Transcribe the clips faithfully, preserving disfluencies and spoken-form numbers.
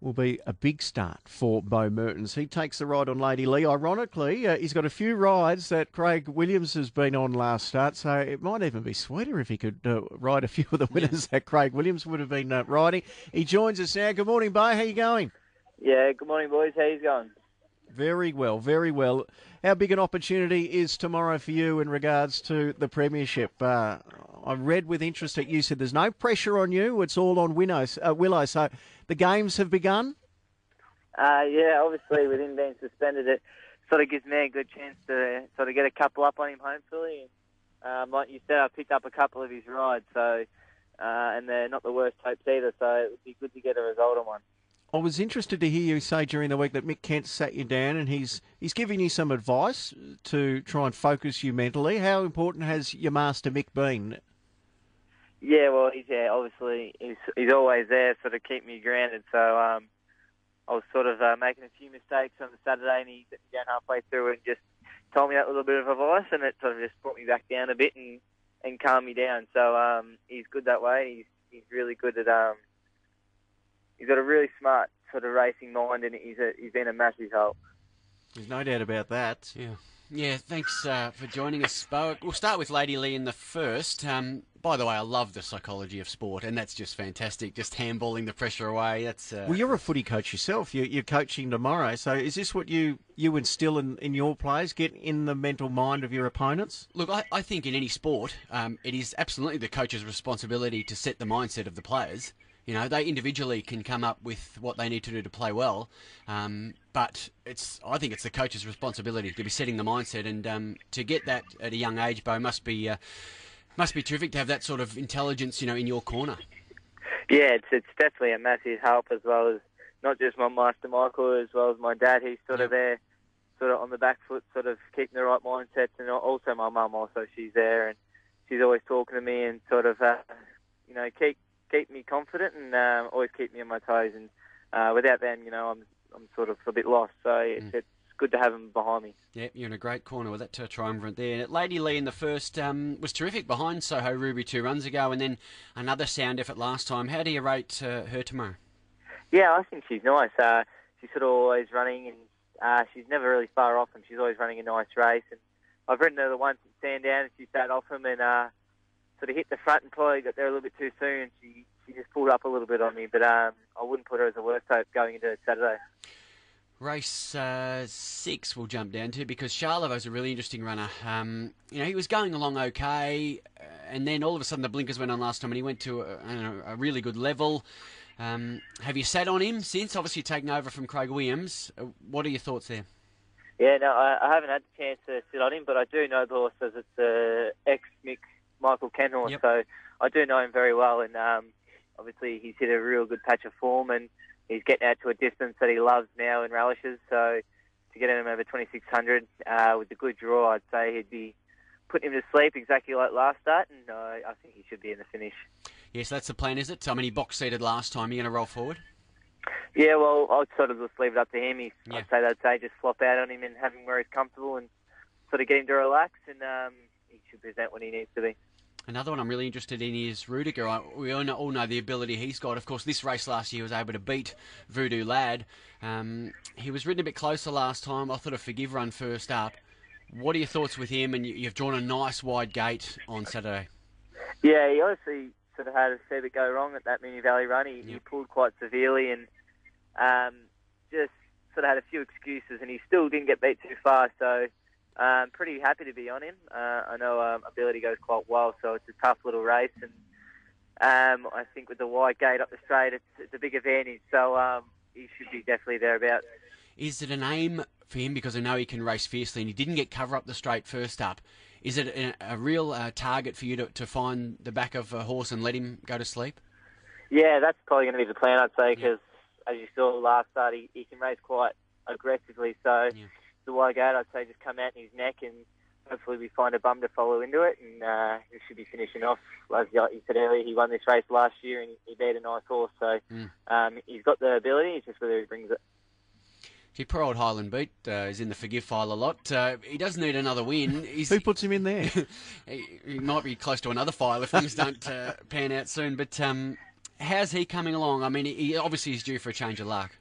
will be a big start for Beau Mertens. He takes the ride on Lady Lee. Ironically, uh, he's got a few rides that Craig Williams has been on last start, so it might even be sweeter if he could uh, ride a few of the winners yeah. that Craig Williams would have been uh, riding. He joins us now. Good morning, Beau. How you going? Yeah, good morning, boys. How you going? Very well, very well. How big an opportunity is tomorrow for you in regards to the Premiership? Uh, I read with interest that you said there's no pressure on you. It's all on Willow. Uh, Willow. So the games have begun? Uh, yeah, obviously with him being suspended, it sort of gives me a good chance to sort of get a couple up on him, hopefully. And, um, like you said, I picked up a couple of his rides, so uh, and they're not the worst hopes either, so it would be good to get a result on one. I was interested to hear you say during the week that Mick Kent sat you down and he's he's giving you some advice to try and focus you mentally. How important has your master Mick been? Yeah, well, he's yeah, obviously he's he's always there, sort of keep me grounded. So um, I was sort of uh, making a few mistakes on the Saturday, and he sat me down halfway through and just told me that little bit of advice, and it sort of just brought me back down a bit and, and calmed me down. So um, he's good that way. He's he's really good at um, he's got a really smart sort of racing mind, and he's a, he's been a massive help. There's no doubt about that. Yeah. Yeah, thanks uh, for joining us, Beau. We'll start with Lady Lee in the first. Um, by the way, I love the psychology of sport, and that's just fantastic, just handballing the pressure away. That's uh... Well, you're a footy coach yourself. You, you're coaching tomorrow, so is this what you, you instill in, in your players, get in the mental mind of your opponents? Look, I, I think in any sport, um, it is absolutely the coach's responsibility to set the mindset of the players. You know, they individually can come up with what they need to do to play well, um, but it's I think it's the coach's responsibility to be setting the mindset, and um, to get that at a young age, Beau, must be uh, must be terrific to have that sort of intelligence, you know, in your corner. Yeah, it's it's definitely a massive help, as well as not just my master Michael, as well as my dad. He's sort of there, sort of on the back foot, sort of keeping the right mindset, and also my mum. Also, she's there, and she's always talking to me and sort of, uh, you know, keep. keep me confident and uh, always keep me on my toes. And uh, without them, you know, I'm I'm sort of a bit lost. So it's, mm. it's good to have them behind me. Yeah, you're in a great corner with that uh, triumvirate there. Lady Lee in the first um, was terrific behind Soho Ruby two runs ago, and then another sound effort last time. How do you rate uh, her tomorrow? Yeah, I think she's nice. Uh, she's sort of always running, and uh, she's never really far off them. She's always running a nice race. And I've ridden her the once at Sandown, and she sat off them and uh, sort of hit the front and probably got there a little bit too soon. She she just pulled up a little bit on me, but um, I wouldn't put her as a worst hope going into Saturday. Race uh, six we'll jump down to, because Charlevoix's a really interesting runner. Um, you know, he was going along okay, and then all of a sudden the blinkers went on last time, and he went to a, I don't know, a really good level. Um, have you sat on him since? Obviously taken over from Craig Williams. Uh, what are your thoughts there? Yeah, no, I, I haven't had the chance to sit on him, but I do know the horse as it's uh, ex-Mick Michael Kent horse, yep. So I do know him very well, and um, obviously he's hit a real good patch of form, and he's getting out to a distance that he loves now in relishes. So to get him over twenty-six hundred uh, with the good draw, I'd say he'd be putting him to sleep exactly like last start, and uh, I think he should be in the finish. Yes, that's the plan, is it? I mean, he box-seated last time. Are you going to roll forward? Yeah, well, I'd sort of just leave it up to him. He's, yeah. I'd say they'd say just flop out on him and have him where he's comfortable and sort of get him to relax, and um, he should present when he needs to be. Another one I'm really interested in is Rudiger. I, we all know, all know the ability he's got. Of course, this race last year was able to beat Voodoo Lad. Um, he was ridden a bit closer last time. I thought a Forgive run first up. What are your thoughts with him? And you, you've drawn a nice wide gate on Saturday. Yeah, he obviously sort of had a fair bit go wrong at that Moonee Valley run. He, yep. he pulled quite severely and um, just sort of had a few excuses, and he still didn't get beat too far. So I'm um, pretty happy to be on him. Uh, I know um, ability goes quite well, so it's a tough little race. And um, I think with the wide gate up the straight, it's, it's a big advantage. So um, he should be definitely thereabouts. Is it an aim for him, because I know he can race fiercely, and he didn't get cover up the straight first up? Is it a, a real uh, target for you to, to find the back of a horse and let him go to sleep? Yeah, that's probably going to be the plan, I'd say, because yeah. as you saw last start, he, he can race quite aggressively. So yeah. the wide gate, I'd say, just come out in his neck, and hopefully we find a bum to follow into it, and uh, he should be finishing off. As you said earlier, he won this race last year, and he beat a nice horse. So mm. um, he's got the ability, it's just whether he brings it. Gee, poor old Highland Beat uh, is in the Forgive file a lot. Uh, he does need another win. He's, Who puts him in there? he, he might be close to another file if things don't uh, pan out soon. But um, how's he coming along? I mean, he, he obviously is due for a change of luck.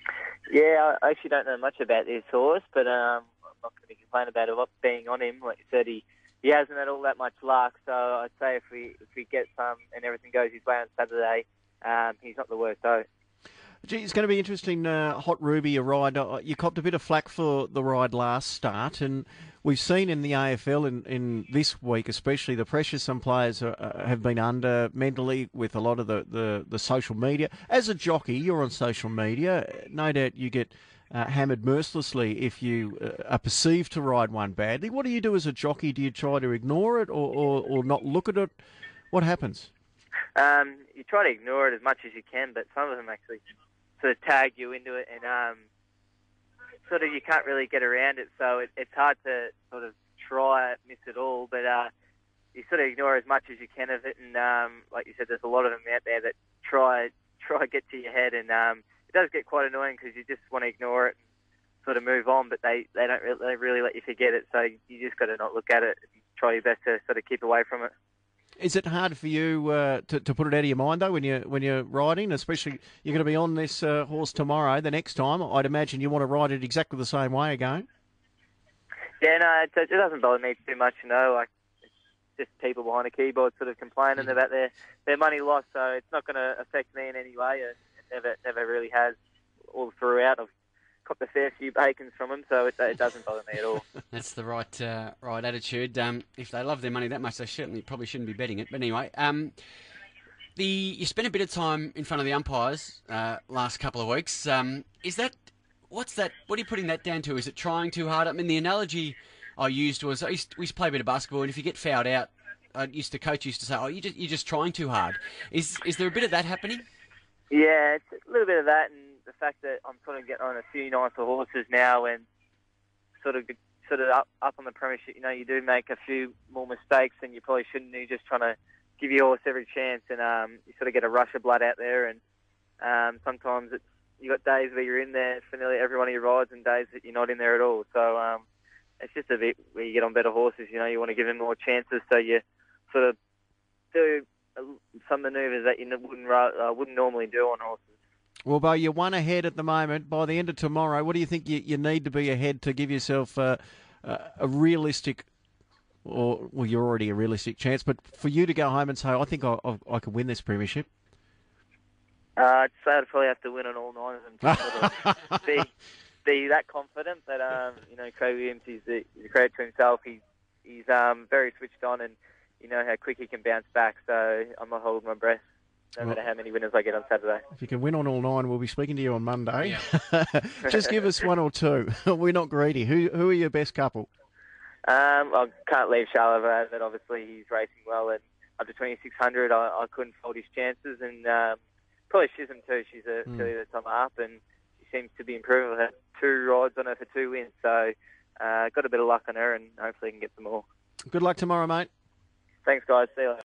Yeah, I actually don't know much about this horse, but um, I'm not going to complain about it being on him. Like you said, he, he hasn't had all that much luck, so I'd say if we if we get some and everything goes his way on Saturday, um, he's not the worst though. Gee, it's going to be interesting, uh, Hot Ruby, a ride. Uh, you copped a bit of flack for the ride last start, and we've seen in the A F L in, in this week especially the pressure some players are, uh, have been under mentally with a lot of the, the, the social media. As a jockey, you're on social media. No doubt you get uh, hammered mercilessly if you uh, are perceived to ride one badly. What do you do as a jockey? Do you try to ignore it or, or, or not look at it? What happens? Um, you try to ignore it as much as you can, but some of them actually sort of tag you into it, and um, sort of you can't really get around it. So it, it's hard to sort of try it, miss it all, but uh, you sort of ignore as much as you can of it. And um, like you said, there's a lot of them out there that try try to get to your head, and um, it does get quite annoying because you just want to ignore it and sort of move on, but they, they don't really, they really let you forget it. So you just got to not look at it and try your best to sort of keep away from it. Is it hard for you uh, to, to put it out of your mind, though, when you're, when you're riding? Especially, you're going to be on this uh, horse tomorrow. The next time, I'd imagine you want to ride it exactly the same way again. Yeah, no, it, it doesn't bother me too much, you know. Like, it's just people behind a keyboard sort of complaining mm. about their, their money lost, so it's not going to affect me in any way. It, it never never really has all throughout. I've copped a fair few bacons from them, so it, it doesn't bother me at all. That's the right uh, right attitude. Um, if they love their money that much, they certainly probably shouldn't be betting it. But anyway, um, the you spent a bit of time in front of the umpires uh, last couple of weeks. Um, is that what's that? What are you putting that down to? Is it trying too hard? I mean, the analogy I used was I used, we used to play a bit of basketball, and if you get fouled out, I used to coach used to say, "Oh, you just you're just trying too hard." Is is there a bit of that happening? Yeah, it's a little bit of that, and the fact that I'm sort of getting on a few nicer horses now, and sort of sort of up up on the premiership. You know, you do make a few more mistakes than you probably shouldn't. You're just trying to give your horse every chance, and um, you sort of get a rush of blood out there. And um, sometimes it's you got days where you're in there for nearly every one of your rides, and days that you're not in there at all. So um, it's just a bit where you get on better horses. You know, you want to give them more chances, so you sort of do some manoeuvres that you wouldn't uh, wouldn't normally do on horses. Well, Bo, you're one ahead at the moment. By the end of tomorrow, what do you think you, you need to be ahead to give yourself uh, uh, a realistic, or well, you're already a realistic chance, but for you to go home and say, I think I, I, I could win this premiership? Uh, I'd say I'd probably have to win on all nine of them to sort of be, be that confident that, um, you know, Craig Williams is a, he's a credit to himself. He's, he's um, very switched on, and you know how quick he can bounce back, so I'm not holding my breath, no well, matter how many winners I get on Saturday. If you can win on all nine, we'll be speaking to you on Monday. Yeah. Just give us one or two. We're not greedy. Who who are your best couple? Um, I can't leave Charlotte out, but obviously he's racing well, and up to twenty-six hundred, I, I couldn't fold his chances, and um, probably Chisholm too. She's a mm. filly that's on the up, and she seems to be improving. I've had two rides on her for two wins, so uh, got a bit of luck on her, and hopefully can get some more. Good luck tomorrow, mate. Thanks, guys. See you later.